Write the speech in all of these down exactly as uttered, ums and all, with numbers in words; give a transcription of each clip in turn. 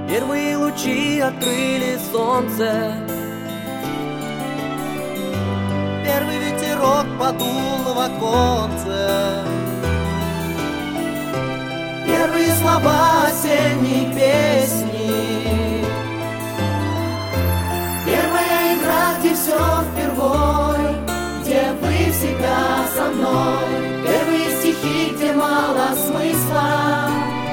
Первые лучи открыли солнце, первый ветерок подул в оконце, первые слова осенней песни, первая игра, где все впервой, где вы всегда со мной, первые стихи, где мало смысла,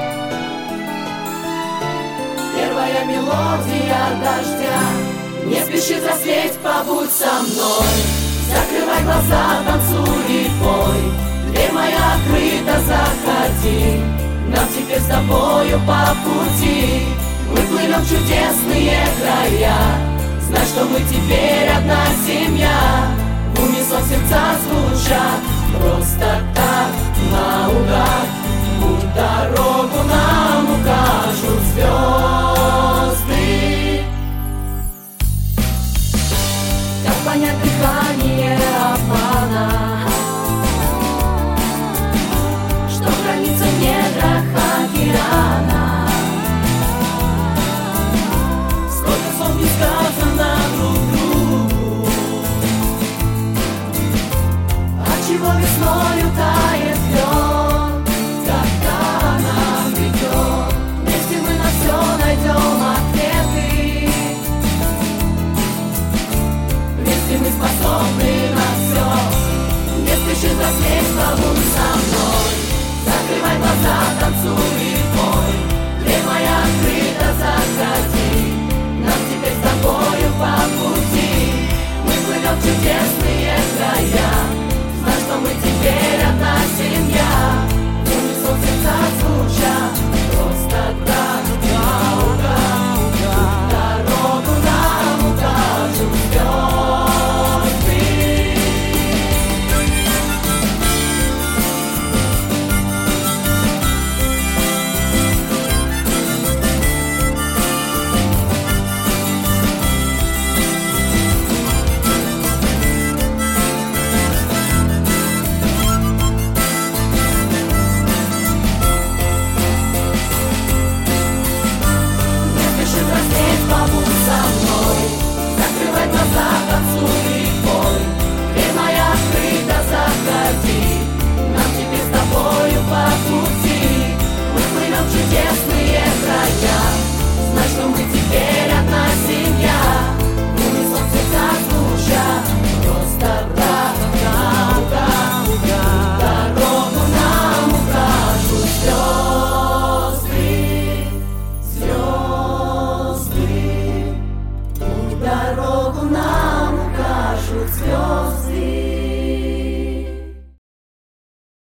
первая мелодия дождя. Не спеши взрослеть, побудь со мной, закрывай глаза, танцуй и пой, дверь моя открыта, заходи, нам теперь с тобою по пути, мы плывем в чудесные края, знай, что мы теперь одна семья, в унисон сердца звучат, просто так, наугад, путь дорогу нам укажет.